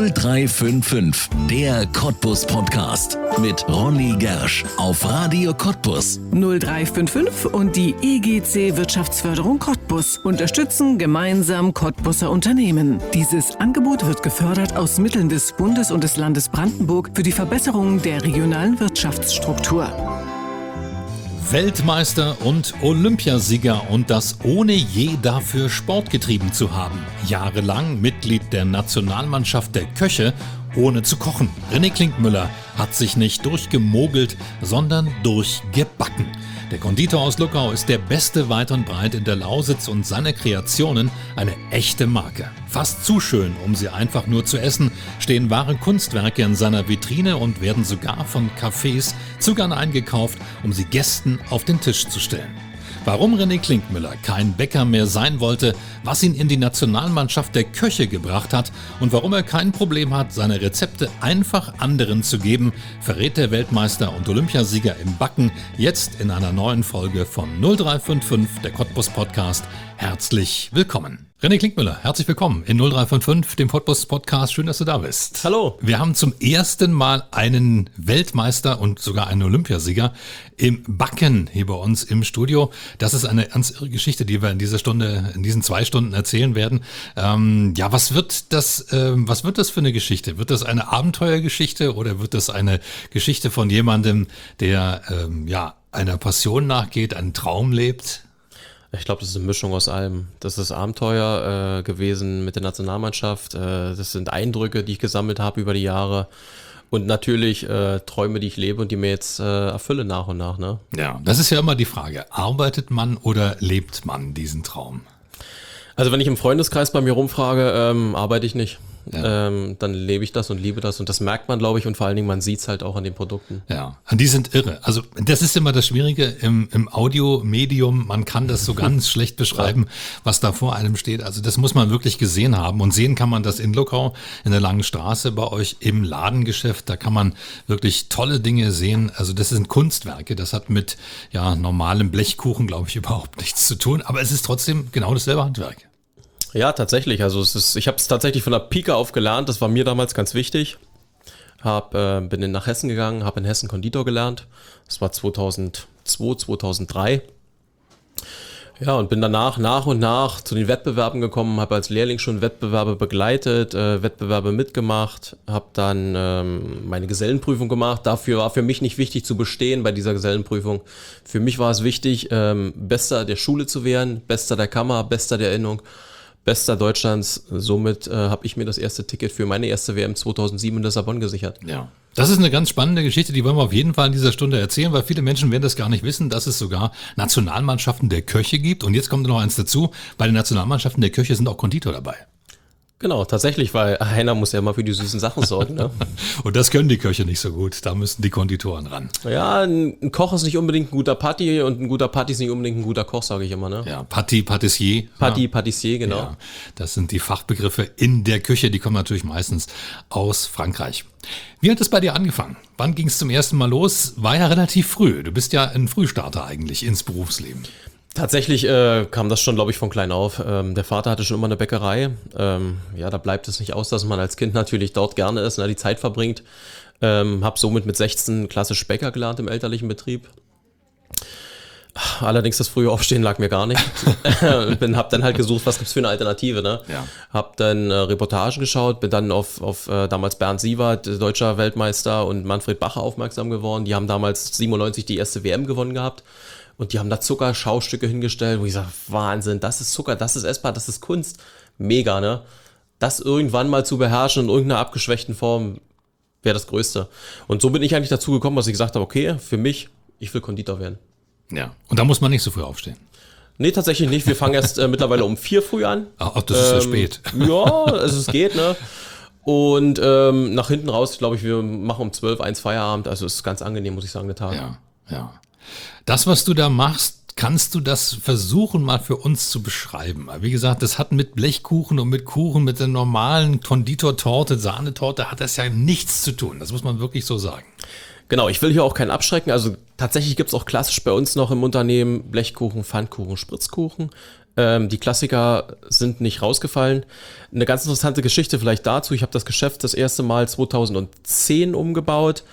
0355, der Cottbus Podcast mit Ronny Gersch auf Radio Cottbus. 0355 und die EGC Wirtschaftsförderung Cottbus unterstützen gemeinsam Cottbuser Unternehmen. Dieses Angebot wird gefördert aus Mitteln des Bundes und des Landes Brandenburg für die Verbesserung der regionalen Wirtschaftsstruktur. Weltmeister und Olympiasieger und das ohne je dafür Sport getrieben zu haben. Jahrelang Mitglied der Nationalmannschaft der Köche, ohne zu kochen. René Klinkmüller hat sich nicht durchgemogelt, sondern durchgebacken. Der Konditor aus Luckau ist der Beste weit und breit in der Lausitz und seine Kreationen eine echte Marke. Fast zu schön, um sie einfach nur zu essen, stehen wahre Kunstwerke in seiner Vitrine und werden sogar von Cafés zu gern eingekauft, um sie Gästen auf den Tisch zu stellen. Warum René Klinkmüller kein Bäcker mehr sein wollte, was ihn in die Nationalmannschaft der Köche gebracht hat und warum er kein Problem hat, seine Rezepte einfach anderen zu geben, verrät der Weltmeister und Olympiasieger im Backen jetzt in einer neuen Folge von 0355, der Cottbus Podcast. Herzlich willkommen. René Klinkmüller, herzlich willkommen in 0355, dem Cottbus Podcast. Schön, dass du da bist. Hallo. Wir haben zum ersten Mal einen Weltmeister und sogar einen Olympiasieger im Backen hier bei uns im Studio. Das ist eine ganz irre Geschichte, die wir in dieser Stunde, in diesen 2 Stunden erzählen werden. Was wird das für eine Geschichte? Wird das eine Abenteuergeschichte oder wird das eine Geschichte von jemandem, der einer Passion nachgeht, einen Traum lebt? Ich glaube, das ist eine Mischung aus allem. Das ist Abenteuer gewesen mit der Nationalmannschaft. Das sind Eindrücke, die ich gesammelt habe über die Jahre. Und natürlich Träume, die ich lebe und die mir jetzt erfülle nach und nach. Ne? Ja, das ist ja immer die Frage. Arbeitet man oder lebt man diesen Traum? Also wenn ich im Freundeskreis bei mir rumfrage, arbeite ich nicht. Ja. Dann lebe ich das und liebe das und das merkt man, glaube ich, und vor allen Dingen, man sieht es halt auch an den Produkten. Ja, die sind irre. Also das ist immer das Schwierige im Audiomedium, man kann das so ganz schlecht beschreiben, was da vor einem steht. Also das muss man wirklich gesehen haben und sehen kann man das in Luckau, in der Langen Straße bei euch im Ladengeschäft, da kann man wirklich tolle Dinge sehen. Also das sind Kunstwerke, das hat mit normalem Blechkuchen, glaube ich, überhaupt nichts zu tun, aber es ist trotzdem genau dasselbe Handwerk. Ja, tatsächlich. Also ich habe es tatsächlich von der Pike auf gelernt. Das war mir damals ganz wichtig. Bin nach Hessen gegangen, habe in Hessen Konditor gelernt. Das war 2002, 2003. Ja, und bin danach nach und nach zu den Wettbewerben gekommen, habe als Lehrling schon Wettbewerbe begleitet, Wettbewerbe mitgemacht, habe dann meine Gesellenprüfung gemacht. Dafür war für mich nicht wichtig zu bestehen bei dieser Gesellenprüfung. Für mich war es wichtig, Bester der Schule zu werden, Bester der Kammer, Bester der Innung. Bester Deutschlands, somit habe ich mir das erste Ticket für meine erste WM 2007 in Lissabon gesichert. Ja, das ist eine ganz spannende Geschichte, die wollen wir auf jeden Fall in dieser Stunde erzählen, weil viele Menschen werden das gar nicht wissen, dass es sogar Nationalmannschaften der Köche gibt. Und jetzt kommt noch eins dazu, bei den Nationalmannschaften der Köche sind auch Konditor dabei. Genau, tatsächlich, weil einer muss ja mal für die süßen Sachen sorgen. Ne? Und das können die Köche nicht so gut, da müssen die Konditoren ran. Ja, ein Koch ist nicht unbedingt ein guter Patti und ein guter Patti ist nicht unbedingt ein guter Koch, sage ich immer. Ne? Ja, Patissier. Patissier, genau. Ja, das sind die Fachbegriffe in der Küche, die kommen natürlich meistens aus Frankreich. Wie hat es bei dir angefangen? Wann ging es zum ersten Mal los? War ja relativ früh, du bist ja ein Frühstarter eigentlich ins Berufsleben. Tatsächlich kam das schon, glaube ich, von klein auf. Der Vater hatte schon immer eine Bäckerei. Da bleibt es nicht aus, dass man als Kind natürlich dort gerne ist, die Zeit verbringt. Habe somit mit 16 klassisch Bäcker gelernt im elterlichen Betrieb. Allerdings das frühe Aufstehen lag mir gar nicht. Hab dann halt gesucht, was gibt's für eine Alternative. Ne? Ja. Hab dann Reportagen geschaut, bin dann auf damals Bernd Sievert, deutscher Weltmeister, und Manfred Bacher aufmerksam geworden. Die haben damals 97 die erste WM gewonnen gehabt. Und die haben da Zuckerschaustücke hingestellt, wo ich sage, Wahnsinn, das ist Zucker, das ist essbar, das ist Kunst. Mega, ne? Das irgendwann mal zu beherrschen in irgendeiner abgeschwächten Form wäre das Größte. Und so bin ich eigentlich dazu gekommen, dass ich gesagt habe, okay, für mich, ich will Konditor werden. Ja, und da muss man nicht so früh aufstehen. Nee, tatsächlich nicht. Wir fangen erst mittlerweile um 4 früh an. Ach, das ist ja spät. Ja, also es geht, ne? Und nach hinten raus, glaube ich, wir machen um 12 1 Feierabend. Also es ist ganz angenehm, muss ich sagen, der Tag. Ja. Das, was du da machst, kannst du das versuchen, mal für uns zu beschreiben? Wie gesagt, das hat mit Blechkuchen und mit Kuchen, mit der normalen Konditortorte, Sahnetorte, hat das ja nichts zu tun. Das muss man wirklich so sagen. Genau, ich will hier auch keinen abschrecken. Also tatsächlich gibt es auch klassisch bei uns noch im Unternehmen Blechkuchen, Pfannkuchen, Spritzkuchen. Die Klassiker sind nicht rausgefallen. Eine ganz interessante Geschichte vielleicht dazu. Ich habe das Geschäft das erste Mal 2010 umgebaut.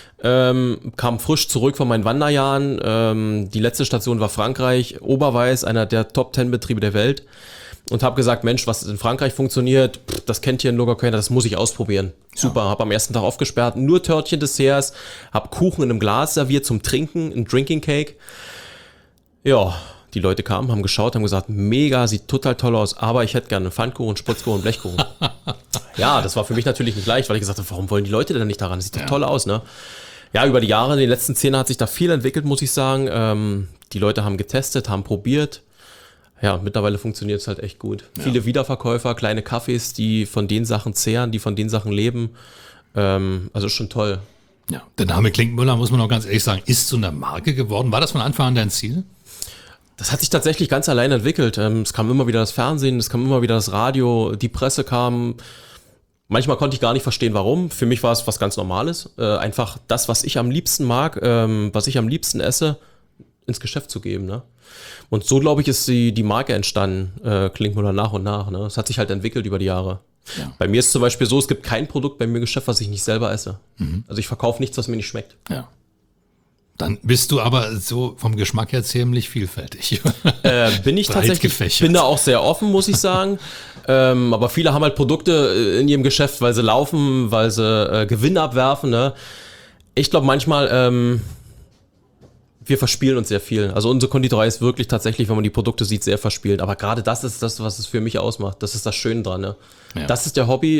Kam frisch zurück von meinen Wanderjahren. Die letzte Station war Frankreich. Oberweiß, einer der Top-10 Betriebe der Welt. Und habe gesagt, Mensch, was in Frankreich funktioniert, das kennt hier in Logoquenta, das muss ich ausprobieren. Super, habe am ersten Tag aufgesperrt, nur Törtchen, Desserts, habe Kuchen in einem Glas serviert zum Trinken, ein Drinking Cake. Ja, die Leute kamen, haben geschaut, haben gesagt, mega, sieht total toll aus, aber ich hätte gerne einen Pfannkuchen, Spritzkuchen, Blechkuchen. Ja, das war für mich natürlich nicht leicht, weil ich gesagt habe, warum wollen die Leute denn nicht daran? Das sieht doch toll aus, ne? Ja, über die Jahre, in den letzten 10 Jahren hat sich da viel entwickelt, muss ich sagen. Die Leute haben getestet, haben probiert. Ja, mittlerweile funktioniert es halt echt gut. Ja. Viele Wiederverkäufer, kleine Cafés, die von den Sachen zehren, die von den Sachen leben. Also schon toll. Ja, der Name Klinkmüller, muss man auch ganz ehrlich sagen, ist zu einer Marke geworden. War das von Anfang an dein Ziel? Das hat sich tatsächlich ganz allein entwickelt. Es kam immer wieder das Fernsehen, es kam immer wieder das Radio, die Presse kam. Manchmal konnte ich gar nicht verstehen, warum. Für mich war es was ganz Normales. Einfach das, was ich am liebsten mag, was ich am liebsten esse, ins Geschäft zu geben, ne? Und so, glaube ich, ist die Marke entstanden, Klinkmüller nach und nach, ne? Es hat sich halt entwickelt über die Jahre. Ja. Bei mir ist zum Beispiel so, es gibt kein Produkt bei mir im Geschäft, was ich nicht selber esse. Also ich verkaufe nichts, was mir nicht schmeckt. Ja. Dann bist du aber so vom Geschmack her ziemlich vielfältig. Bin ich tatsächlich, bin da auch sehr offen, muss ich sagen. Aber viele haben halt Produkte in ihrem Geschäft, weil sie laufen, weil sie Gewinn abwerfen, ne? Ich glaube manchmal, wir verspielen uns sehr viel. Also unsere Konditorei ist wirklich tatsächlich, wenn man die Produkte sieht, sehr verspielt. Aber gerade das ist das, was es für mich ausmacht. Das ist das Schöne dran. Ne? Ja. Das ist das Hobby,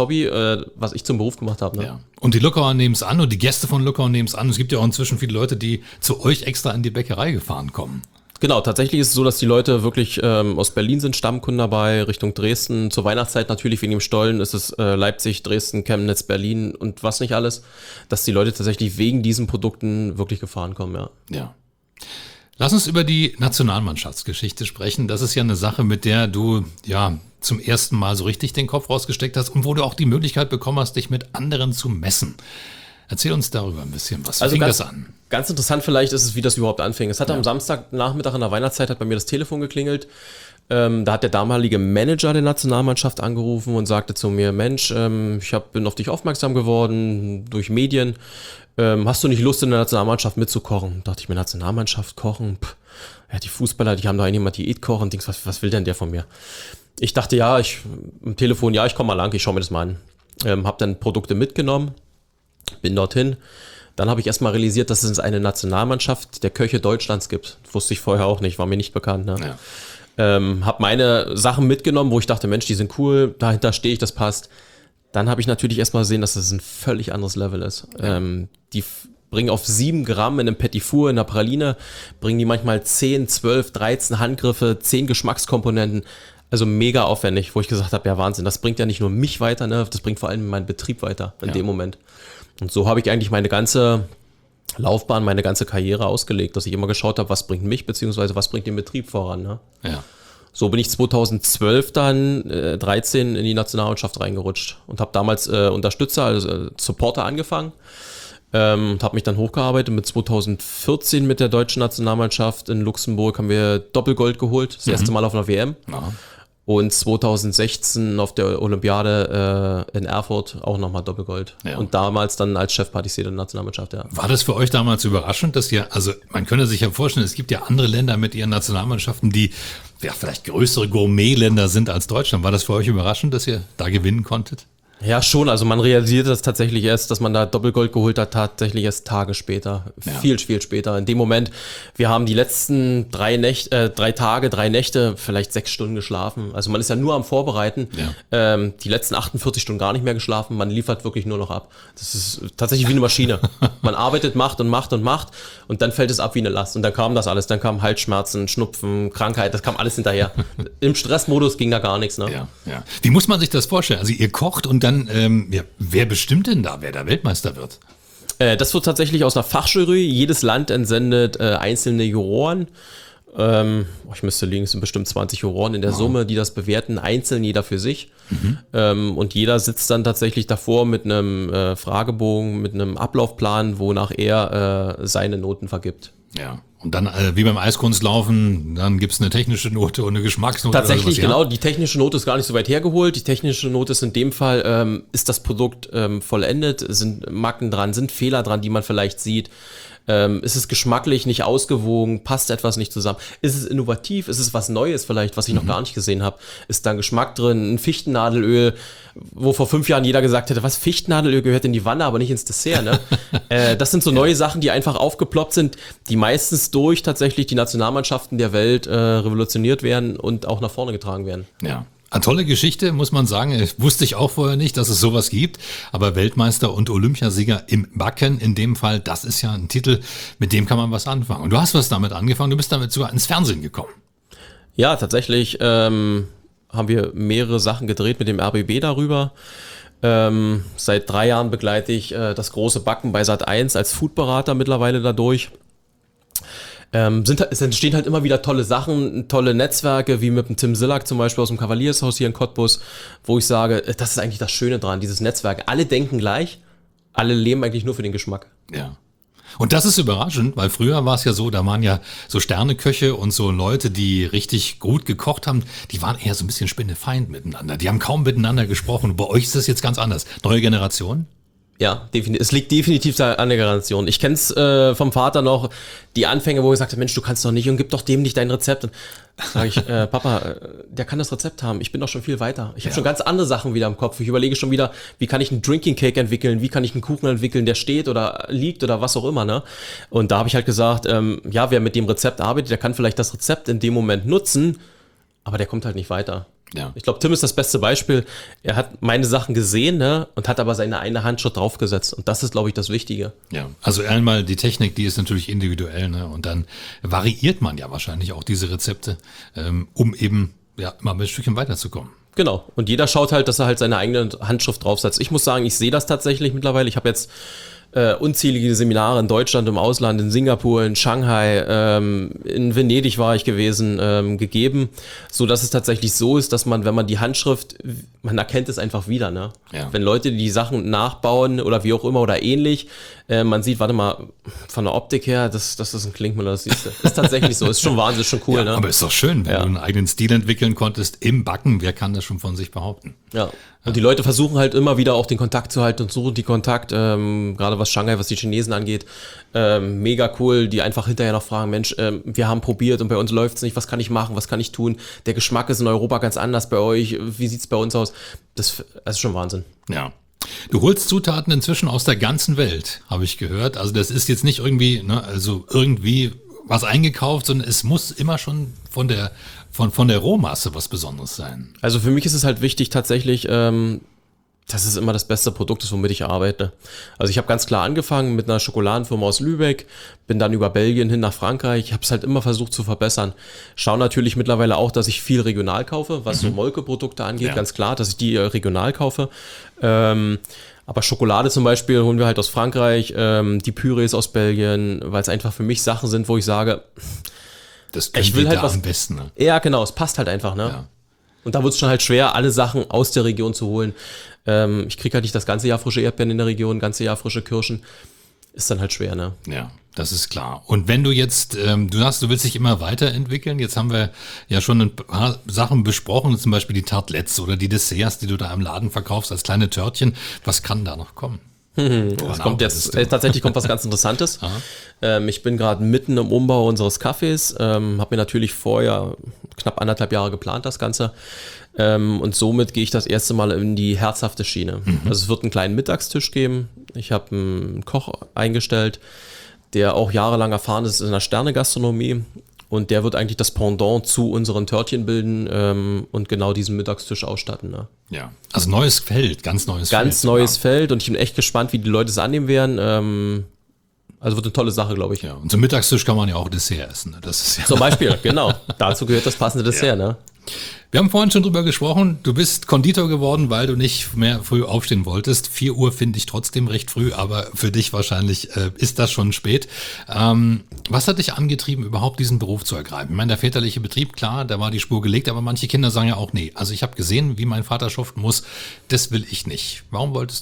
was ich zum Beruf gemacht habe. Ne? Ja. Und die Luckauer nehmen es an und die Gäste von Luckau nehmen es an. Es gibt ja auch inzwischen viele Leute, die zu euch extra in die Bäckerei gefahren kommen. Genau, tatsächlich ist es so, dass die Leute wirklich aus Berlin sind, Stammkunden dabei, Richtung Dresden. Zur Weihnachtszeit natürlich wegen dem Stollen ist es Leipzig, Dresden, Chemnitz, Berlin und was nicht alles, dass die Leute tatsächlich wegen diesen Produkten wirklich gefahren kommen, ja. Ja. Lass uns über die Nationalmannschaftsgeschichte sprechen. Das ist ja eine Sache, mit der du ja zum ersten Mal so richtig den Kopf rausgesteckt hast und wo du auch die Möglichkeit bekommen hast, dich mit anderen zu messen. Erzähl uns darüber ein bisschen was. Wie fing das an? Ganz interessant vielleicht ist es, wie das überhaupt anfing. Es hat am Samstagnachmittag in der Weihnachtszeit hat bei mir das Telefon geklingelt. Da hat der damalige Manager der Nationalmannschaft angerufen und sagte zu mir, Mensch, ich bin auf dich aufmerksam geworden durch Medien. Hast du nicht Lust, in der Nationalmannschaft mitzukochen? Da dachte ich mir, Nationalmannschaft kochen? Ja, die Fußballer, die haben da immer Diät kochen. Denkst, was will denn der von mir? Ich dachte, am Telefon, ich komme mal lang, ich schaue mir das mal an. Habe dann Produkte mitgenommen. Bin dorthin. Dann habe ich erstmal realisiert, dass es eine Nationalmannschaft der Köche Deutschlands gibt. Wusste ich vorher auch nicht, war mir nicht bekannt. Ne? Ja. Habe meine Sachen mitgenommen, wo ich dachte, Mensch, die sind cool, dahinter stehe ich, das passt. Dann habe ich natürlich erstmal gesehen, dass das ein völlig anderes Level ist. Ja. Die bringen auf 7 Gramm in einem Petit Four, in einer Praline, bringen die manchmal 10, 12, 13 Handgriffe, 10 Geschmackskomponenten. Also mega aufwendig, wo ich gesagt habe, ja Wahnsinn, das bringt ja nicht nur mich weiter, ne? Das bringt vor allem meinen Betrieb weiter in dem Moment. Und so habe ich eigentlich meine ganze Laufbahn, meine ganze Karriere ausgelegt, dass ich immer geschaut habe, was bringt mich, beziehungsweise was bringt den Betrieb voran. Ne? Ja. So bin ich 2012 dann 13 in die Nationalmannschaft reingerutscht und habe damals Unterstützer, also Supporter angefangen und habe mich dann hochgearbeitet. Mit 2014 mit der deutschen Nationalmannschaft in Luxemburg haben wir Doppelgold geholt, das erste Mal auf einer WM. Ja. Und 2016 auf der Olympiade in Erfurt auch nochmal Doppelgold. Ja. Und damals dann als Chefpatissier der Nationalmannschaft, ja. War das für euch damals überraschend, dass also man könnte sich ja vorstellen, es gibt ja andere Länder mit ihren Nationalmannschaften, die ja vielleicht größere Gourmetländer sind als Deutschland. War das für euch überraschend, dass ihr da gewinnen konntet? Ja, schon. Also man realisiert das tatsächlich erst, dass man da Doppelgold geholt hat, tatsächlich erst Tage später. Ja. Viel später. In dem Moment, wir haben die letzten 3 Tage, 3 Nächte, vielleicht 6 Stunden geschlafen. Also man ist ja nur am Vorbereiten. Ja. Die letzten 48 Stunden gar nicht mehr geschlafen. Man liefert wirklich nur noch ab. Das ist tatsächlich wie eine Maschine. Man arbeitet, macht und dann fällt es ab wie eine Last. Und dann kam das alles. Dann kamen Halsschmerzen, Schnupfen, Krankheit. Das kam alles hinterher. Im Stressmodus ging da gar nichts. Ne? Ja. Wie muss man sich das vorstellen? Also ihr kocht und dann wer bestimmt denn da, wer da Weltmeister wird? Das wird tatsächlich aus einer Fachjury. Jedes Land entsendet einzelne Juroren. Ich müsste liegen, es sind bestimmt 20 Juroren in der Summe, die das bewerten, einzeln, jeder für sich. Und jeder sitzt dann tatsächlich davor mit einem Fragebogen, mit einem Ablaufplan, wonach er seine Noten vergibt. Ja. Und dann, wie beim Eiskunstlaufen, dann gibt's eine technische Note und eine Geschmacksnote. Tatsächlich, oder was, ja? genau. Die technische Note ist gar nicht so weit hergeholt. Die technische Note ist in dem Fall, ist das Produkt vollendet, sind Macken dran, sind Fehler dran, die man vielleicht sieht. Ist es geschmacklich nicht ausgewogen? Passt etwas nicht zusammen? Ist es innovativ? Ist es was Neues vielleicht, was ich noch gar nicht gesehen habe? Ist da ein Geschmack drin? Ein Fichtennadelöl, wo vor 5 Jahren jeder gesagt hätte, was, Fichtennadelöl gehört in die Wanne, aber nicht ins Dessert, ne? Das sind so neue Sachen, die einfach aufgeploppt sind, die meistens durch tatsächlich die Nationalmannschaften der Welt revolutioniert werden und auch nach vorne getragen werden. Ja. Eine tolle Geschichte, muss man sagen. Wusste ich auch vorher nicht, dass es sowas gibt. Aber Weltmeister und Olympiasieger im Backen, in dem Fall, das ist ja ein Titel, mit dem kann man was anfangen. Und du hast was damit angefangen, du bist damit sogar ins Fernsehen gekommen. Ja, tatsächlich haben wir mehrere Sachen gedreht mit dem RBB darüber. Seit 3 Jahren begleite ich das große Backen bei Sat.1 als Foodberater mittlerweile dadurch. Es entstehen halt immer wieder tolle Sachen, tolle Netzwerke, wie mit dem Tim Sillack zum Beispiel aus dem Kavaliershaus hier in Cottbus, wo ich sage, das ist eigentlich das Schöne dran, dieses Netzwerk. Alle denken gleich, alle leben eigentlich nur für den Geschmack. Ja. Und das ist überraschend, weil früher war es ja so, da waren ja so Sterneköche und so Leute, die richtig gut gekocht haben, die waren eher so ein bisschen Spinnefeind miteinander. Die haben kaum miteinander gesprochen. Und bei euch ist das jetzt ganz anders. Neue Generation? Ja, es liegt definitiv an der Generation. Ich kenne es vom Vater noch, die Anfänge, wo er gesagt hat, Mensch, du kannst doch nicht und gib doch dem nicht dein Rezept. Und sage ich, Papa, der kann das Rezept haben, ich bin doch schon viel weiter. Ich habe schon ganz andere Sachen wieder im Kopf. Ich überlege schon wieder, wie kann ich einen Drinking Cake entwickeln, wie kann ich einen Kuchen entwickeln, der steht oder liegt oder was auch immer. Ne? Und da habe ich halt gesagt, ja, wer mit dem Rezept arbeitet, der kann vielleicht das Rezept in dem Moment nutzen, aber der kommt halt nicht weiter. Ja. Ich glaube, Tim ist das beste Beispiel. Er hat meine Sachen gesehen, ne, und hat aber seine eine Handschrift draufgesetzt. Und das ist, glaube ich, das Wichtige. Ja, also einmal die Technik, die ist natürlich individuell, ne, und dann variiert man ja wahrscheinlich auch diese Rezepte, um eben ja mal ein Stückchen weiterzukommen. Genau. Und jeder schaut halt, dass er halt seine eigene Handschrift draufsetzt. Ich muss sagen, ich sehe das tatsächlich mittlerweile. Ich habe jetzt unzählige Seminare in Deutschland, im Ausland, in Singapur, in Shanghai, in Venedig war ich gewesen, gegeben, so dass es tatsächlich so ist, dass man, wenn man die Handschrift, man erkennt es einfach wieder, ne? Ja. Wenn Leute die Sachen nachbauen oder wie auch immer oder ähnlich, man sieht, warte mal, von der Optik her, das ist ein Klinkmüller, das siehst du. Ist tatsächlich so, ist schon Wahnsinn, ist schon cool, ja, ne? Aber ist doch schön, wenn du einen eigenen Stil entwickeln konntest im Backen, wer kann das schon von sich behaupten? Ja. Und die Leute versuchen halt immer wieder auch den Kontakt zu halten und suchen die Kontakt, gerade was Shanghai, was die Chinesen angeht, mega cool, die einfach hinterher noch fragen, Mensch, wir haben probiert und bei uns läuft's nicht, was kann ich machen, was kann ich tun? Der Geschmack ist in Europa ganz anders bei euch, wie sieht's bei uns aus? Das ist schon Wahnsinn. Ja. Du holst Zutaten inzwischen aus der ganzen Welt, habe ich gehört. Also das ist jetzt nicht irgendwie, ne, also irgendwie was eingekauft, sondern es muss immer schon von der Rohmasse was Besonderes sein. Also für mich ist es halt wichtig tatsächlich, dass es immer das beste Produkt ist, womit ich arbeite. Also ich habe ganz klar angefangen mit einer Schokoladenfirma aus Lübeck, bin dann über Belgien hin nach Frankreich, ich habe es halt immer versucht zu verbessern. Schaue natürlich mittlerweile auch, dass ich viel regional kaufe, was so Molke-Produkte angeht, ganz klar, dass ich die regional kaufe. Aber Schokolade zum Beispiel holen wir halt aus Frankreich, die Pürees aus Belgien, weil es einfach für mich Sachen sind, wo ich sage, das ich will halt was am besten. Ne? Ja, genau, es passt halt einfach, ne? Ja. Und da wird es schon halt schwer, alle Sachen aus der Region zu holen. Ich kriege halt nicht das ganze Jahr frische Erdbeeren in der Region, ganze Jahr frische Kirschen. Ist dann halt schwer, ne? Ja, das ist klar. Und wenn du jetzt, du sagst, du willst dich immer weiterentwickeln. Jetzt haben wir ja schon ein paar Sachen besprochen, zum Beispiel die Tartelettes oder die Desserts, die du da im Laden verkaufst als kleine Törtchen. Was kann da noch kommen? Tatsächlich kommt was ganz Interessantes. Ich bin gerade mitten im Umbau unseres Cafés, habe mir natürlich vorher knapp 1,5 Jahre geplant, das Ganze. Und somit gehe ich das erste Mal in die herzhafte Schiene. Also es wird einen kleinen Mittagstisch geben. Ich habe einen Koch eingestellt, der auch jahrelang erfahren ist in der Sterne-Gastronomie. Und der wird eigentlich das Pendant zu unseren Törtchen bilden und genau diesen Mittagstisch ausstatten. Ne? Ja, also neues Feld, ganz neues Feld. Ganz neues Feld und ich bin echt gespannt, wie die Leute es annehmen werden. Also wird eine tolle Sache, glaube ich. Ja, und zum Mittagstisch kann man ja auch Dessert essen. Ne? Das ist ja zum Beispiel, genau. Dazu gehört das passende Dessert. Ja. Ne? Wir haben vorhin schon drüber gesprochen, du bist Konditor geworden, weil du nicht mehr früh aufstehen wolltest. 4 Uhr finde ich trotzdem recht früh, aber für dich wahrscheinlich ist das schon spät. Was hat dich angetrieben, überhaupt diesen Beruf zu ergreifen? Ich meine, der väterliche Betrieb, klar, da war die Spur gelegt, aber manche Kinder sagen ja auch, nee, also ich habe gesehen, wie mein Vater schuften muss, das will ich nicht. Warum wolltest du es?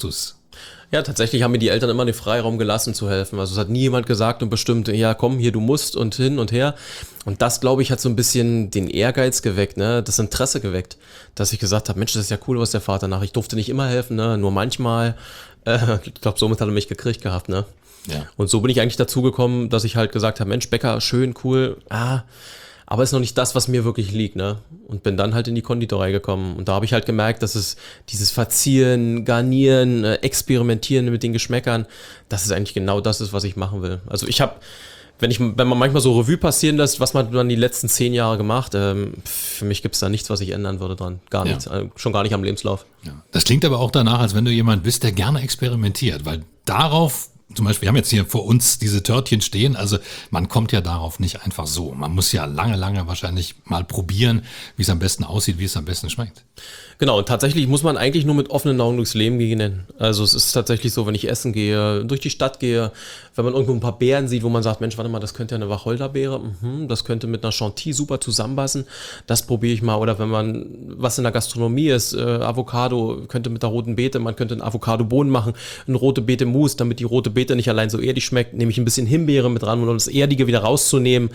Ja, tatsächlich haben mir die Eltern immer den Freiraum gelassen zu helfen. Also es hat nie jemand gesagt und bestimmt, ja komm, hier du musst und hin und her. Und das, glaube ich, hat so ein bisschen den Ehrgeiz geweckt, ne? Das Interesse geweckt, dass ich gesagt habe, Mensch, das ist ja cool, was der Vater nach. Ich durfte nicht immer helfen, ne? Nur manchmal. Ich glaube, somit hat er mich gekriegt gehabt, ne? Ja. Und so bin ich eigentlich dazu gekommen, dass ich halt gesagt habe, Mensch, Bäcker, schön, cool, aber ist noch nicht das, was mir wirklich liegt, ne? Und bin dann halt in die Konditorei gekommen. Und da habe ich halt gemerkt, dass es dieses Verzieren, Garnieren, Experimentieren mit den Geschmäckern, dass es eigentlich genau das ist, was ich machen will. Also ich habe, wenn man manchmal so Revue passieren lässt, was man dann die letzten 10 Jahre gemacht, für mich gibt es da nichts, was ich ändern würde dran. Gar nichts, schon gar nicht am Lebenslauf. Ja. Das klingt aber auch danach, als wenn du jemand bist, der gerne experimentiert, weil darauf, zum Beispiel, wir haben jetzt hier vor uns diese Törtchen stehen, also man kommt ja darauf nicht einfach so. Man muss ja lange wahrscheinlich mal probieren, wie es am besten aussieht, wie es am besten schmeckt. Genau, und tatsächlich muss man eigentlich nur mit offenen Augen durchs Leben gehen. Also es ist tatsächlich so, wenn ich essen gehe, durch die Stadt gehe, wenn man irgendwo ein paar Beeren sieht, wo man sagt, Mensch, warte mal, das könnte ja eine Wacholderbeere, das könnte mit einer Chantilly super zusammenpassen, das probiere ich mal. Oder wenn man, was in der Gastronomie ist, Avocado könnte mit der roten Beete, man könnte einen Avocado-Bohnen machen, eine rote Beete-Mousse, damit die rote Beete nicht allein so erdig schmeckt, nehme ich ein bisschen Himbeere mit ran, um das Erdige wieder rauszunehmen.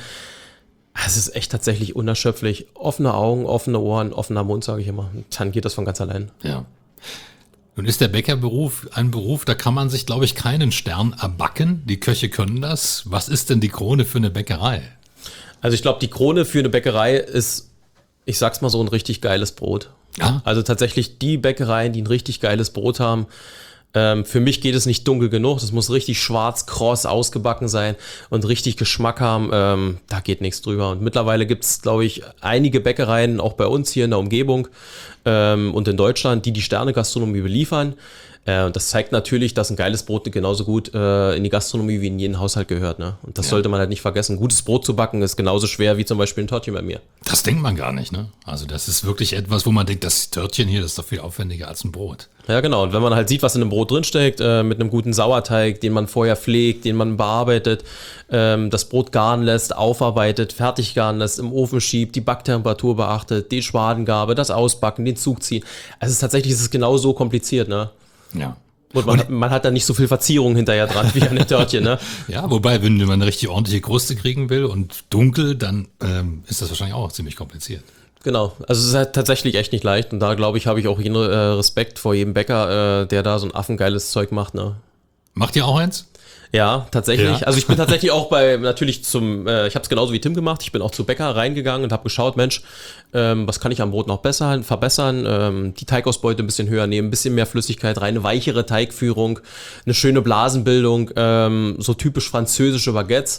Es ist echt tatsächlich unerschöpflich. Offene Augen, offene Ohren, offener Mund, sage ich immer. Dann geht das von ganz allein. Ja. Nun ist der Bäckerberuf ein Beruf, da kann man sich, glaube ich, keinen Stern erbacken. Die Köche können das. Was ist denn die Krone für eine Bäckerei? Also ich glaube, die Krone für eine Bäckerei ist, ich sag's mal so, ein richtig geiles Brot. Ja. Also tatsächlich die Bäckereien, die ein richtig geiles Brot haben. Für mich geht es nicht dunkel genug, das muss richtig schwarz, kross, ausgebacken sein und richtig Geschmack haben, da geht nichts drüber. Und mittlerweile gibt es, glaube ich, einige Bäckereien, auch bei uns hier in der Umgebung und in Deutschland, die Sterne-Gastronomie beliefern. Das zeigt natürlich, dass ein geiles Brot genauso gut in die Gastronomie wie in jeden Haushalt gehört. Ne? Und das sollte man halt nicht vergessen. Gutes Brot zu backen ist genauso schwer wie zum Beispiel ein Törtchen bei mir. Das denkt man gar nicht, ne? Also das ist wirklich etwas, wo man denkt, das Törtchen hier, das ist doch viel aufwendiger als ein Brot. Ja, genau. Und wenn man halt sieht, was in einem Brot drinsteckt, mit einem guten Sauerteig, den man vorher pflegt, den man bearbeitet, das Brot garen lässt, aufarbeitet, fertig garen lässt, im Ofen schiebt, die Backtemperatur beachtet, die Schwadengabe, das Ausbacken, den Zug ziehen. Also tatsächlich ist es genau so kompliziert, ne? Ja. Und man hat da nicht so viel Verzierung hinterher dran wie an dem Törtchen, ne? Ja, wobei, wenn man eine richtig ordentliche Kruste kriegen will und dunkel, dann ist das wahrscheinlich auch ziemlich kompliziert. Genau, also es ist halt tatsächlich echt nicht leicht und da, glaube ich, habe ich auch jeden Respekt vor jedem Bäcker, der da so ein affengeiles Zeug macht, ne? Macht ihr auch eins? Ja, tatsächlich. Ja. Also ich bin tatsächlich auch ich habe es genauso wie Tim gemacht, ich bin auch zu Bäcker reingegangen und habe geschaut, Mensch, was kann ich am Brot noch verbessern, die Teigausbeute ein bisschen höher nehmen, ein bisschen mehr Flüssigkeit rein, eine weichere Teigführung, eine schöne Blasenbildung, so typisch französische Baguettes.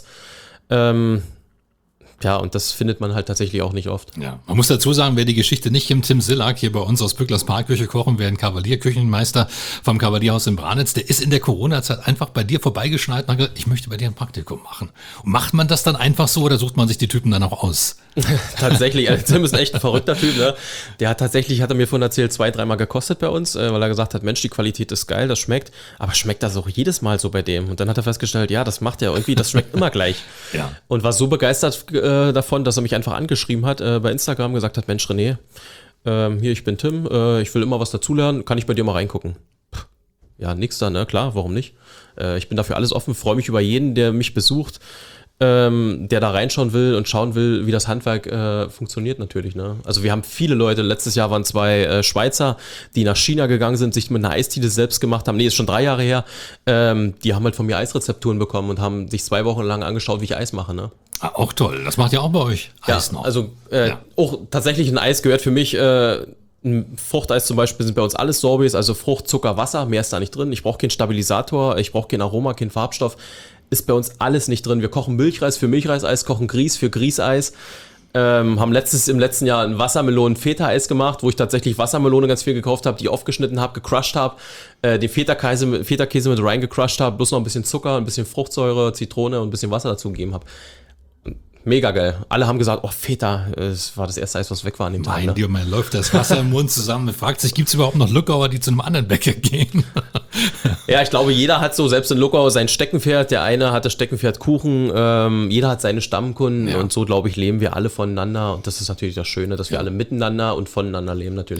Ja, und das findet man halt tatsächlich auch nicht oft. Ja, man muss dazu sagen, wer die Geschichte nicht kennt, Tim Sillack hier bei uns aus Bücklers Parkküche kochen, wer ein Kavalierküchenmeister vom Kavalierhaus in Branitz, der ist in der Corona-Zeit einfach bei dir vorbeigeschneit und hat gesagt, ich möchte bei dir ein Praktikum machen. Und macht man das dann einfach so oder sucht man sich die Typen dann auch aus? Tatsächlich, also Tim ist echt ein verrückter Typ, ne? Der hat er mir vorhin erzählt, 2-3 Mal gekostet bei uns, weil er gesagt hat, Mensch, die Qualität ist geil, das schmeckt, aber schmeckt das auch jedes Mal so bei dem? Und dann hat er festgestellt, ja, das macht ja irgendwie, das schmeckt immer gleich. Ja. Und war so begeistert davon, dass er mich einfach angeschrieben hat bei Instagram, gesagt hat, Mensch René, hier, ich bin Tim, ich will immer was dazulernen, kann ich bei dir mal reingucken? Ja, nix da, ne? Klar, warum nicht? Ich bin dafür alles offen, freue mich über jeden, der mich besucht, der da reinschauen will und schauen will, wie das Handwerk funktioniert natürlich. Ne? Also wir haben viele Leute, letztes Jahr waren 2 Schweizer, die nach China gegangen sind, sich mit einer Eisdiele selbst gemacht haben, ist schon 3 Jahre her, die haben halt von mir Eisrezepturen bekommen und haben sich 2 Wochen lang angeschaut, wie ich Eis mache. Ne? Ah, auch toll, das macht ja auch bei euch Eis noch. Also auch tatsächlich ein Eis gehört für mich, ein Fruchteis zum Beispiel sind bei uns alles Sorbets, also Frucht, Zucker, Wasser, mehr ist da nicht drin. Ich brauche keinen Stabilisator, ich brauche kein Aroma, keinen Farbstoff. Ist bei uns alles nicht drin. Wir kochen Milchreis für Milchreiseis, kochen Grieß für Grießeis. Haben im letzten Jahr ein Wassermelonen-Feta-Eis gemacht, wo ich tatsächlich Wassermelone ganz viel gekauft habe, die aufgeschnitten habe, gecrushed habe, den Feta-Käse mit reingecrushed habe, bloß noch ein bisschen Zucker, ein bisschen Fruchtsäure, Zitrone und ein bisschen Wasser dazu gegeben habe. Mega geil. Alle haben gesagt, oh, Feta, das war das erste Eis, was weg war an dem Tag. Mein Dieu, man läuft das Wasser im Mund zusammen. Man fragt sich, gibt es überhaupt noch Luckauer, die zu einem anderen Bäcker gehen? Ja, ich glaube, jeder hat so, selbst in Luckau, sein Steckenpferd. Der eine hat das Steckenpferd Kuchen, jeder hat seine Stammkunden und so, glaube ich, leben wir alle voneinander. Und das ist natürlich das Schöne, dass wir alle miteinander und voneinander leben natürlich. Ja.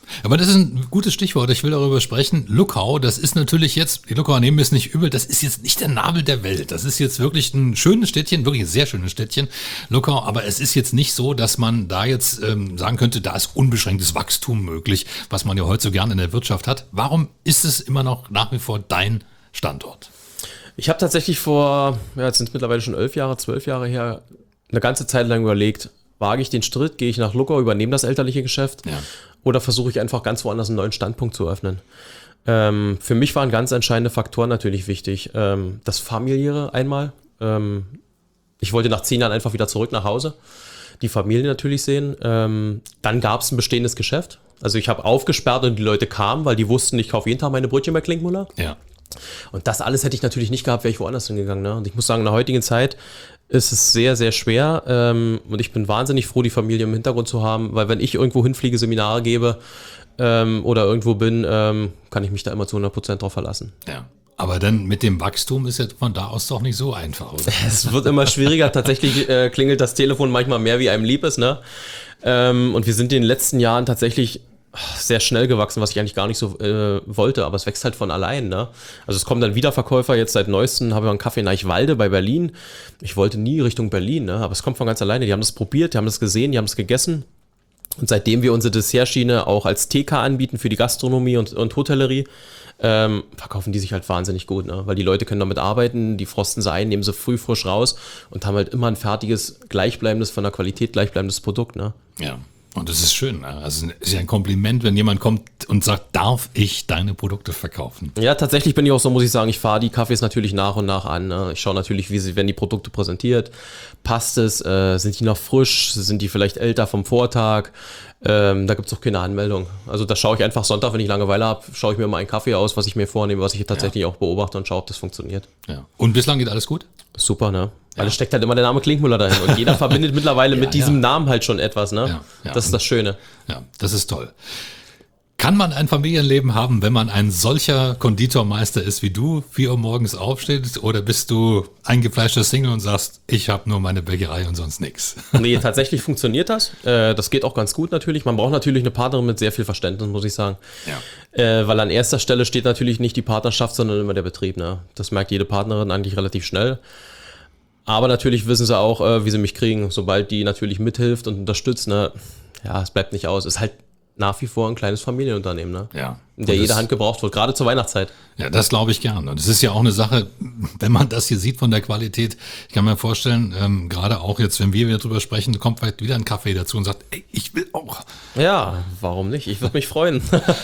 Aber das ist ein gutes Stichwort, ich will darüber sprechen. Luckau, das ist natürlich jetzt, die Luckauer nehmen es nicht übel, das ist jetzt nicht der Nabel der Welt. Das ist jetzt wirklich ein schönes Städtchen, wirklich ein sehr schönes Städtchen, Luckau. Aber es ist jetzt nicht so, dass man da jetzt sagen könnte, da ist unbeschränktes Wachstum möglich, was man ja heute so gern in der Wirtschaft hat. Warum ist es immer noch nach wie vor dein Standort? Ich habe tatsächlich jetzt sind es mittlerweile schon 12 Jahre her, eine ganze Zeit lang überlegt, wage ich den Schritt, gehe ich nach Luckau, übernehme das elterliche Geschäft oder versuche ich einfach ganz woanders einen neuen Standpunkt zu öffnen. Für mich waren ganz entscheidende Faktoren natürlich wichtig. Das Familiäre einmal. Ich wollte nach 10 Jahren einfach wieder zurück nach Hause, die Familie natürlich sehen. Dann gab es ein bestehendes Geschäft. Also ich habe aufgesperrt und die Leute kamen, weil die wussten, ich kaufe jeden Tag meine Brötchen bei Klinkmüller. Ja. Und das alles hätte ich natürlich nicht gehabt, wäre ich woanders hingegangen. Ne? Und ich muss sagen, in der heutigen Zeit ist es sehr, sehr schwer. Und ich bin wahnsinnig froh, die Familie im Hintergrund zu haben, weil wenn ich irgendwo hinfliege, Seminare gebe oder irgendwo bin, kann ich mich da immer zu 100% drauf verlassen. Ja. Aber dann mit dem Wachstum ist ja von da aus doch nicht so einfach, oder? Es wird immer schwieriger. Tatsächlich klingelt das Telefon manchmal mehr, wie einem lieb ist. Ne? Und wir sind in den letzten Jahren tatsächlich sehr schnell gewachsen, was ich eigentlich gar nicht so wollte, aber es wächst halt von allein. Ne? Also es kommen dann wieder Verkäufer, jetzt seit neuestem habe ich einen Kaffee in Eichwalde bei Berlin. Ich wollte nie Richtung Berlin, ne? Aber es kommt von ganz alleine. Die haben das probiert, die haben das gesehen, die haben es gegessen. Und seitdem wir unsere Dessertschiene auch als TK anbieten für die Gastronomie und Hotellerie, verkaufen die sich halt wahnsinnig gut, ne? Weil die Leute können damit arbeiten, die frosten sie ein, nehmen sie früh frisch raus und haben halt immer ein fertiges, gleichbleibendes, von der Qualität gleichbleibendes Produkt. Ne? Ja. Und das ist schön. Ne? Also es ist ja ein Kompliment, wenn jemand kommt und sagt, darf ich deine Produkte verkaufen? Ja, tatsächlich bin ich auch so, muss ich sagen, ich fahre die Kaffees natürlich nach und nach an. Ne? Ich schaue natürlich, werden die Produkte präsentiert. Passt es? Sind die noch frisch? Sind die vielleicht älter vom Vortag? Da gibt es auch keine Anmeldung. Also da schaue ich einfach Sonntag, wenn ich Langeweile habe, schaue ich mir mal einen Kaffee aus, was ich mir vornehme, was ich tatsächlich auch beobachte und schaue, ob das funktioniert. Ja. Und bislang geht alles gut? Super, ne? Weil es steckt halt immer der Name Klinkmüller dahin und jeder verbindet mittlerweile mit diesem Namen halt schon etwas, ne? Ja. Das ist das Schöne. Ja, das ist toll. Kann man ein Familienleben haben, wenn man ein solcher Konditormeister ist wie du, 4 Uhr morgens aufsteht, oder bist du eingefleischter Single und sagst, ich habe nur meine Bäckerei und sonst nichts? Nee, tatsächlich funktioniert das. Das geht auch ganz gut natürlich. Man braucht natürlich eine Partnerin mit sehr viel Verständnis, muss ich sagen. Ja. Weil an erster Stelle steht natürlich nicht die Partnerschaft, sondern immer der Betrieb. Ne? Das merkt jede Partnerin eigentlich relativ schnell. Aber natürlich wissen sie auch, wie sie mich kriegen, sobald die natürlich mithilft und unterstützt. Ne? Ja, es bleibt nicht aus. Es ist halt nach wie vor ein kleines Familienunternehmen, ne? Ja. In der jede Hand gebraucht wird, gerade zur Weihnachtszeit. Ja, das glaube ich gern. Und es ist ja auch eine Sache, wenn man das hier sieht von der Qualität, ich kann mir vorstellen, gerade auch jetzt, wenn wir wieder drüber sprechen, kommt vielleicht wieder ein Kaffee dazu und sagt, ey, ich will auch. Ja, warum nicht? Ich würde mich freuen.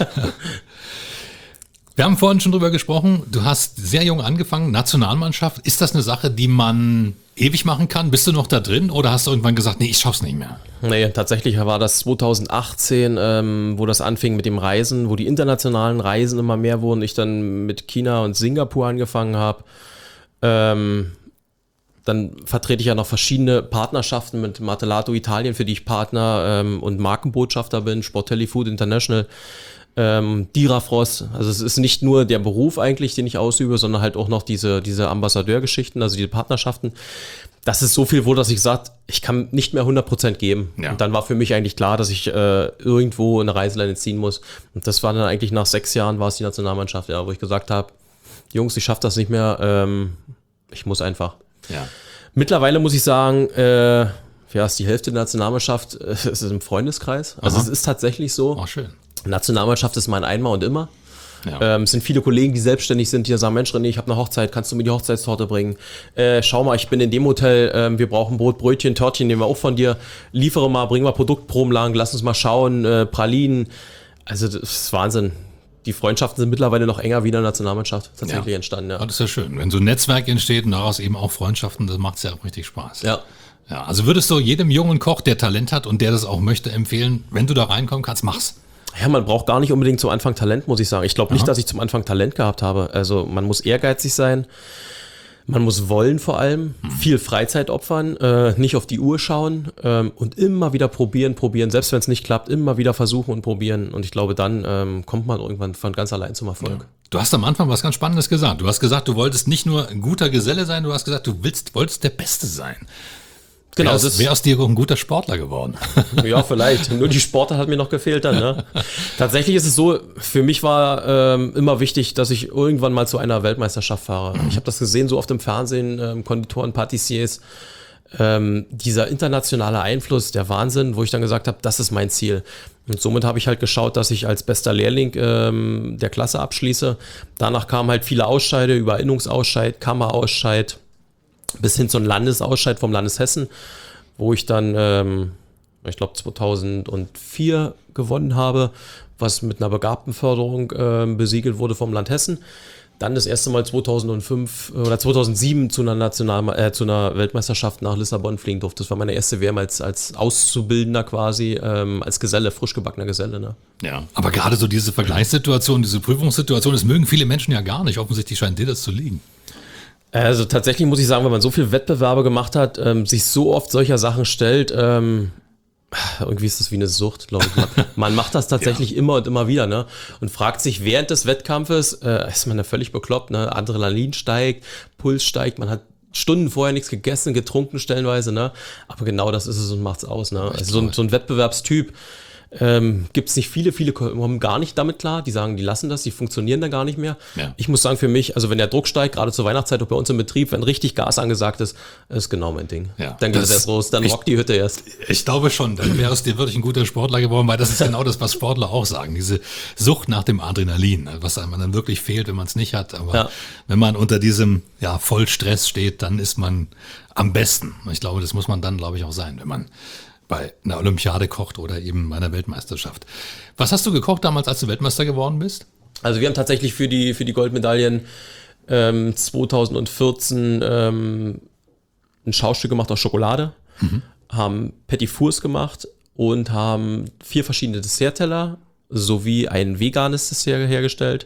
Wir haben vorhin schon drüber gesprochen, du hast sehr jung angefangen, Nationalmannschaft. Ist das eine Sache, die man ewig machen kann? Bist du noch da drin oder hast du irgendwann gesagt, nee, ich schaff's nicht mehr? Nee, tatsächlich war das 2018, wo das anfing mit dem Reisen, wo die internationalen Reisen immer mehr wurden. Ich dann mit China und Singapur angefangen habe. Dann vertrete ich ja noch verschiedene Partnerschaften mit Martellato Italien, für die ich Partner und Markenbotschafter bin, Sportelli Food International. Dirafrost, also es ist nicht nur der Beruf eigentlich, den ich ausübe, sondern halt auch noch diese Ambassadeurgeschichten, also diese Partnerschaften. Das ist so viel wohl, dass ich sage, ich kann nicht mehr 100% geben. Ja. Und dann war für mich eigentlich klar, dass ich irgendwo eine Reiseleine ziehen muss. Und das war dann eigentlich nach 6 Jahren war es die Nationalmannschaft, ja, wo ich gesagt habe, Jungs, ich schaffe das nicht mehr, ich muss einfach. Ja. Mittlerweile muss ich sagen, ist die Hälfte der Nationalmannschaft ist im Freundeskreis. Also es ist tatsächlich so. Oh, schön. Nationalmannschaft ist mein Einmal und immer. Ja. Es sind viele Kollegen, die selbstständig sind, die sagen, Mensch René, ich habe eine Hochzeit, kannst du mir die Hochzeitstorte bringen? Schau mal, ich bin in dem Hotel, wir brauchen Brot, Brötchen, Törtchen, nehmen wir auch von dir. Liefere mal, bring mal Produktproben lang, lass uns mal schauen, Pralinen. Also das ist Wahnsinn. Die Freundschaften sind mittlerweile noch enger wie in der Nationalmannschaft tatsächlich entstanden. Ja. Das ist ja schön. Wenn so ein Netzwerk entsteht und daraus eben auch Freundschaften, das macht es ja auch richtig Spaß. Ja. Ja, also würdest du jedem jungen Koch, der Talent hat und der das auch möchte, empfehlen, wenn du da reinkommen kannst, mach's. Ja, man braucht gar nicht unbedingt zum Anfang Talent, muss ich sagen. Ich glaube nicht, dass ich zum Anfang Talent gehabt habe. Also man muss ehrgeizig sein, man muss wollen vor allem, viel Freizeit opfern, nicht auf die Uhr schauen und immer wieder probieren. Selbst wenn es nicht klappt, immer wieder versuchen und probieren. Und ich glaube, dann kommt man irgendwann von ganz allein zum Erfolg. Ja. Du hast am Anfang was ganz Spannendes gesagt. Du hast gesagt, du wolltest nicht nur ein guter Geselle sein, du hast gesagt, du wolltest der Beste sein. Genau, Wäre aus dir ein guter Sportler geworden. Ja, vielleicht. Nur die Sportart hat mir noch gefehlt dann. Ne? Tatsächlich ist es so, für mich war immer wichtig, dass ich irgendwann mal zu einer Weltmeisterschaft fahre. Ich habe das gesehen, so oft im Fernsehen, Konditoren, Patissiers. Dieser internationale Einfluss, der Wahnsinn, wo ich dann gesagt habe, das ist mein Ziel. Und somit habe ich halt geschaut, dass ich als bester Lehrling der Klasse abschließe. Danach kamen halt viele Ausscheide, über Innungsausscheid, Kammerausscheid, bis hin zum Landesausscheid vom Landes Hessen, wo ich dann, ich glaube 2004 gewonnen habe, was mit einer Begabtenförderung besiegelt wurde vom Land Hessen. Dann das erste Mal 2005 oder 2007 zu einer Weltmeisterschaft nach Lissabon fliegen durfte. Das war meine erste WM als Auszubildender quasi, als Geselle, frisch gebackener Geselle. Ne? Ja, aber gerade so diese Vergleichssituation, diese Prüfungssituation, das mögen viele Menschen ja gar nicht. Offensichtlich scheint dir das zu liegen. Also tatsächlich muss ich sagen, wenn man so viele Wettbewerbe gemacht hat, sich so oft solcher Sachen stellt, irgendwie ist das wie eine Sucht, glaube ich. Man macht das tatsächlich immer und immer wieder, ne? Und fragt sich während des Wettkampfes, ist man da völlig bekloppt, ne? Adrenalin steigt, Puls steigt, man hat Stunden vorher nichts gegessen, getrunken stellenweise, ne? Aber genau das ist es und macht's aus, ne? Also so ein Wettbewerbstyp gibt es nicht viele kommen gar nicht damit klar, die sagen, die lassen das, die funktionieren dann gar nicht mehr. Ja. Ich muss sagen, für mich, also wenn der Druck steigt, gerade zur Weihnachtszeit auch bei uns im Betrieb, wenn richtig Gas angesagt ist genau mein Ding. Ja, dann geht es erst los, dann rockt die Hütte erst. Ich glaube schon, dann wäre aus dir wirklich ein guter Sportler geworden, weil das ist genau das, was Sportler auch sagen, diese Sucht nach dem Adrenalin, was einem dann wirklich fehlt, wenn man es nicht hat, aber wenn man unter diesem Vollstress steht, dann ist man am besten. Ich glaube, das muss man dann, glaube ich, auch sein, wenn man bei einer Olympiade kocht oder eben bei einer Weltmeisterschaft. Was hast du gekocht damals, als du Weltmeister geworden bist? Also wir haben tatsächlich für die Goldmedaillen 2014 ein Schaustück gemacht aus Schokolade, haben Petit Fours gemacht und haben 4 verschiedene Dessertteller sowie ein veganes Dessert hergestellt.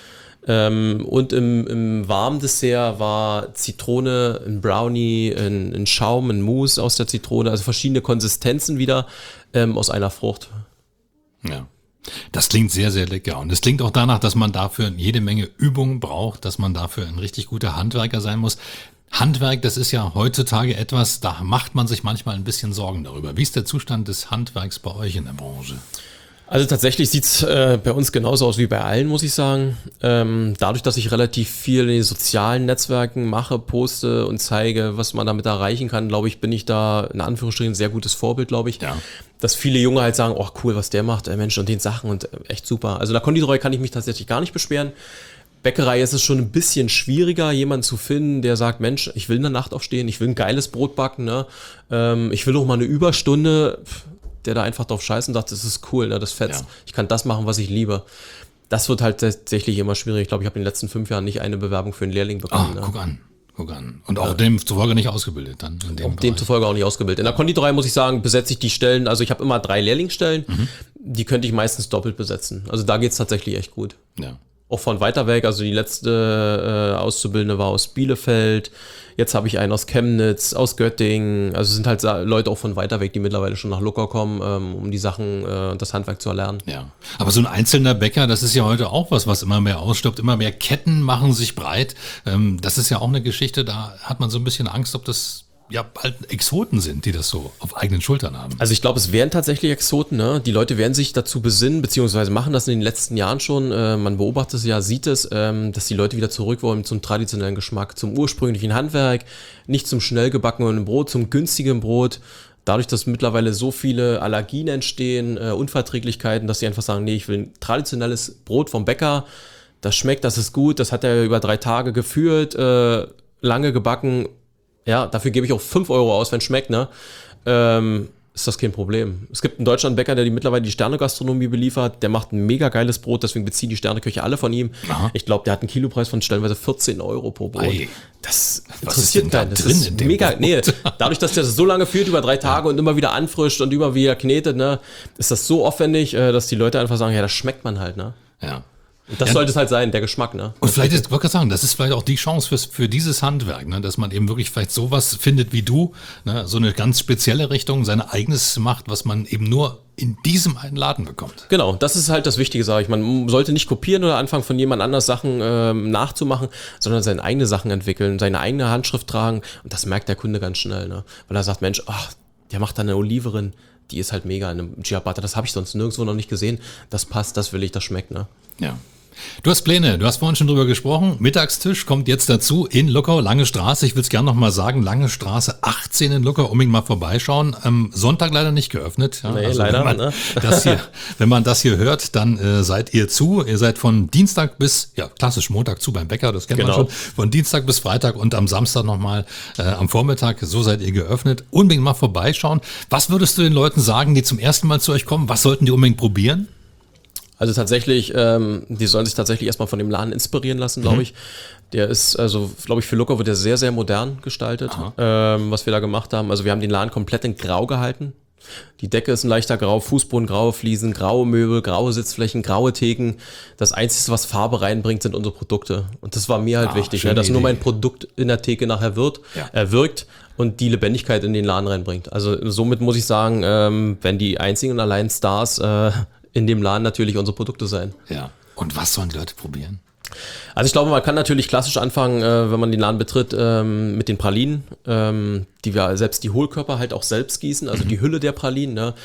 Und im warmen Dessert war Zitrone, ein Brownie, ein Schaum, ein Mousse aus der Zitrone, also verschiedene Konsistenzen wieder aus einer Frucht. Ja, das klingt sehr, sehr lecker. Und es klingt auch danach, dass man dafür jede Menge Übung braucht, dass man dafür ein richtig guter Handwerker sein muss. Handwerk, das ist ja heutzutage etwas, da macht man sich manchmal ein bisschen Sorgen darüber. Wie ist der Zustand des Handwerks bei euch in der Branche? Also tatsächlich sieht's bei uns genauso aus wie bei allen, muss ich sagen. Dadurch, dass ich relativ viel in den sozialen Netzwerken mache, poste und zeige, was man damit erreichen kann, glaube ich, bin ich da in Anführungsstrichen ein sehr gutes Vorbild, glaube ich. Ja. Dass viele Junge halt sagen, oh cool, was der macht, Mensch, und den Sachen und echt super. Also in der Konditorei kann ich mich tatsächlich gar nicht beschweren. Bäckerei ist es schon ein bisschen schwieriger, jemanden zu finden, der sagt, Mensch, ich will in der Nacht aufstehen, ich will ein geiles Brot backen, ne? Ich will auch mal eine Überstunde, der da einfach drauf scheißt und sagt, das ist cool, ne, das fetzt. Ja. Ich kann das machen, was ich liebe. Das wird halt tatsächlich immer schwierig. Ich glaube, ich habe in den letzten 5 Jahren nicht eine Bewerbung für einen Lehrling bekommen. Ne? Guck an. Und auch demzufolge nicht ausgebildet dann? Demzufolge auch nicht ausgebildet. In der Konditorei, muss ich sagen, besetze ich die Stellen, also ich habe immer 3 Lehrlingsstellen, die könnte ich meistens doppelt besetzen. Also da geht es tatsächlich echt gut. Ja. Auch von weiter weg, also die letzte Auszubildende war aus Bielefeld, jetzt habe ich einen aus Chemnitz, aus Göttingen, also es sind halt Leute auch von weiter weg, die mittlerweile schon nach Luckau kommen, um die Sachen, das Handwerk zu erlernen. Ja, aber so ein einzelner Bäcker, das ist ja heute auch was immer mehr ausstirbt, immer mehr Ketten machen sich breit, das ist ja auch eine Geschichte, da hat man so ein bisschen Angst, ob das bald Exoten sind, die das so auf eigenen Schultern haben. Also ich glaube, es wären tatsächlich Exoten, ne? Die Leute werden sich dazu besinnen, beziehungsweise machen das in den letzten Jahren schon. Man beobachtet es ja, sieht es, dass die Leute wieder zurück wollen zum traditionellen Geschmack, zum ursprünglichen Handwerk, nicht zum schnell gebackenen Brot, zum günstigen Brot. Dadurch, dass mittlerweile so viele Allergien entstehen, Unverträglichkeiten, dass sie einfach sagen, nee, ich will ein traditionelles Brot vom Bäcker, das schmeckt, das ist gut, das hat er über 3 Tage geführt, lange gebacken. Ja, dafür gebe ich auch 5 Euro aus, wenn es schmeckt, ne? Ist das kein Problem. Es gibt einen Deutschland Bäcker, der mittlerweile die Sternegastronomie beliefert, der macht ein mega geiles Brot, deswegen beziehen die Sterneköche alle von ihm. Aha. Ich glaube, der hat einen Kilopreis von stellenweise 14 Euro pro Brot. Ei. Das interessiert keinen. Das ist mega, dadurch, dass der so lange führt, über 3 Tage und immer wieder anfrischt und immer wieder knetet, ne, ist das so aufwendig, dass die Leute einfach sagen, ja, das schmeckt man halt, ne? Ja. Und das sollte es halt sein, der Geschmack, ne? Und vielleicht ist, wollte ich sagen, das ist vielleicht auch die Chance für dieses Handwerk, ne? Dass man eben wirklich vielleicht sowas findet wie du, ne? So eine ganz spezielle Richtung, sein eigenes macht, was man eben nur in diesem einen Laden bekommt. Genau, das ist halt das Wichtige, sage ich. Man sollte nicht kopieren oder anfangen, von jemand anders Sachen nachzumachen, sondern seine eigenen Sachen entwickeln, seine eigene Handschrift tragen. Und das merkt der Kunde ganz schnell, ne? Weil er sagt, Mensch, der macht da eine Oliverin, die ist halt mega, eine Ciabatta, das habe ich sonst nirgendwo noch nicht gesehen. Das passt, das will ich, das schmeckt, ne? Ja. Du hast Pläne, du hast vorhin schon drüber gesprochen. Mittagstisch kommt jetzt dazu in Luckau, Lange Straße. Ich will es gerne nochmal sagen, Lange Straße 18 in Luckau, unbedingt mal vorbeischauen. Sonntag leider nicht geöffnet. Ja, nee, also leider. Wenn man das hier hört, dann seid ihr zu. Ihr seid von Dienstag bis, klassisch Montag zu beim Bäcker, das kennt man schon. Von Dienstag bis Freitag und am Samstag nochmal am Vormittag. So seid ihr geöffnet. Unbedingt mal vorbeischauen. Was würdest du den Leuten sagen, die zum ersten Mal zu euch kommen? Was sollten die unbedingt probieren? Also tatsächlich, die sollen sich tatsächlich erstmal von dem Laden inspirieren lassen, glaube ich. Der ist, also glaube ich, für Luckau wird der sehr, sehr modern gestaltet, was wir da gemacht haben. Also wir haben den Laden komplett in Grau gehalten. Die Decke ist ein leichter Grau, Fußboden, graue Fliesen, graue Möbel, graue Sitzflächen, graue Theken. Das Einzige, was Farbe reinbringt, sind unsere Produkte. Und das war mir halt wichtig, ne, dass nur mein Produkt in der Theke nachher wirkt und die Lebendigkeit in den Laden reinbringt. Also somit muss ich sagen, wenn die einzigen und allein Stars in dem Laden natürlich unsere Produkte sein. Ja. Und was sollen die Leute probieren? Also ich glaube, man kann natürlich klassisch anfangen, wenn man den Laden betritt, mit den Pralinen, die wir selbst die Hohlkörper halt auch selbst gießen, also die Hülle der Pralinen,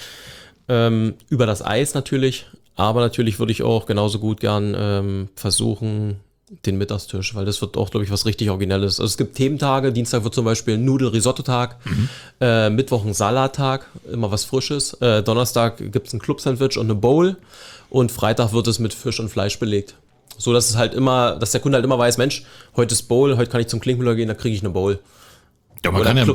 ne? Über das Eis natürlich, aber natürlich würde ich auch genauso gut gern versuchen, den Mittagstisch, weil das wird auch, glaube ich, was richtig Originelles. Also es gibt Thementage, Dienstag wird zum Beispiel ein Nudel-Risotto-Tag, Mittwoch ein Salattag, immer was Frisches, Donnerstag gibt es ein Club-Sandwich und eine Bowl und Freitag wird es mit Fisch und Fleisch belegt. So, dass es halt immer, dass der Kunde halt immer weiß, Mensch, heute ist Bowl, heute kann ich zum Klinkmüller gehen, da kriege ich eine Bowl. Ja,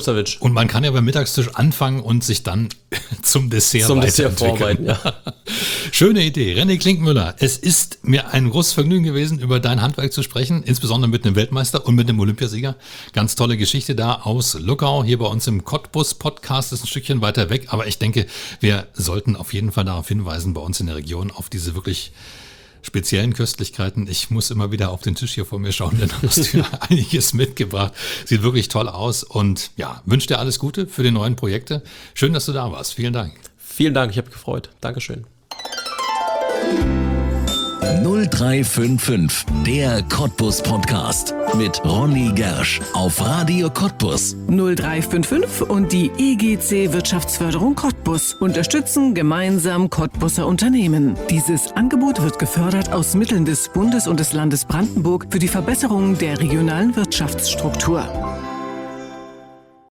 man kann ja beim Mittagstisch anfangen und sich dann zum Dessert vorarbeiten. Ja. Schöne Idee. René Klinkmüller, es ist mir ein großes Vergnügen gewesen, über dein Handwerk zu sprechen, insbesondere mit einem Weltmeister und mit einem Olympiasieger. Ganz tolle Geschichte da aus Luckau, hier bei uns im Cottbus-Podcast, ist ein Stückchen weiter weg, aber ich denke, wir sollten auf jeden Fall darauf hinweisen, bei uns in der Region, auf diese wirklich speziellen Köstlichkeiten. Ich muss immer wieder auf den Tisch hier vor mir schauen, denn du hast ja einiges mitgebracht. Sieht wirklich toll aus und wünsche dir alles Gute für die neuen Projekte. Schön, dass du da warst. Vielen Dank. Vielen Dank, ich habe mich gefreut. Dankeschön. 0355, der Cottbus Podcast mit Ronny Gersch auf Radio Cottbus. 0355 und die EGC Wirtschaftsförderung Cottbus unterstützen gemeinsam Cottbuser Unternehmen. Dieses Angebot wird gefördert aus Mitteln des Bundes und des Landes Brandenburg für die Verbesserung der regionalen Wirtschaftsstruktur.